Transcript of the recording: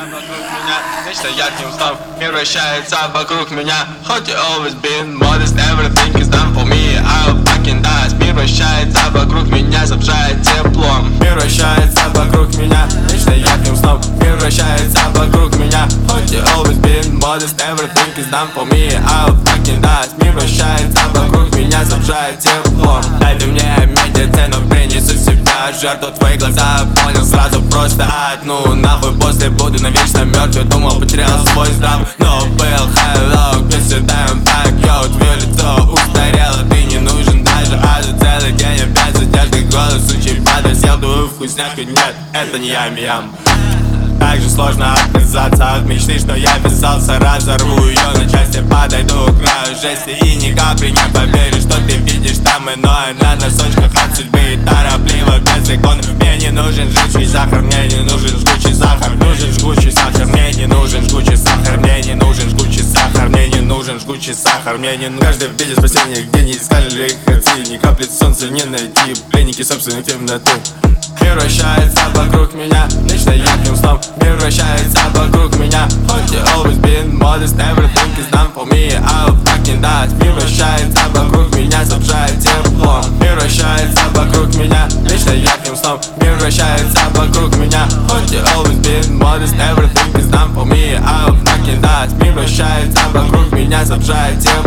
вокруг меня, вечно ярким сном мир вращается вокруг меня. Хоть you always been modest, everything is done for me. I'll fucking die. Мир вращается вокруг меня, забжает теплом. Мир вращается вокруг меня, вечно ярким сном мир вращается вокруг меня. Хоть you always been modest, everything is done for me. I'll fucking die. Мир вращается вокруг меня, забжает теплом. Дайте мне медицину, принесу себя жертву, твои глаза понял сразу просто одну нахуй. После буду навечно мертвый, думал потерял свой здрав, но был hello, где седаем так, йоу, твое лицо устарело, ты не нужен даже, а за целый день опять задержкой голос у тебя досел твою вкусняшку, нет, это не ям-ям. Так же сложно отказаться от мечты, что я писался, разорву ее на части, подойду к краю жести и ни капли не поверишь, что ты видишь там иное на носочках от судьбы и торопливо без икон. Мне не нужен жгучий сахар, мне не нужен жгучий сахар, нужен жгучий сахар, мне не нужен жгучий сахар, мне не нужен жгучий сахар, мне не нужен жгучий сахар, мне не нужен. Каждый видит спасение, где не искали их отцы, ни капли солнца не найти, пленники собственной темноты. Мир вращается вокруг меня, вечно ярким сном мир вращается вокруг меня. Хоть you always been modest, everything is done for me. I'll fucking die. Мир вращается вокруг меня, забжает тепло. Мир вращается вокруг меня, вечно ярким сном мир вращается вокруг меня. Хоть you always been modest, everything is done for me. I'll fucking die. Мир вращается вокруг меня, забжает тепло.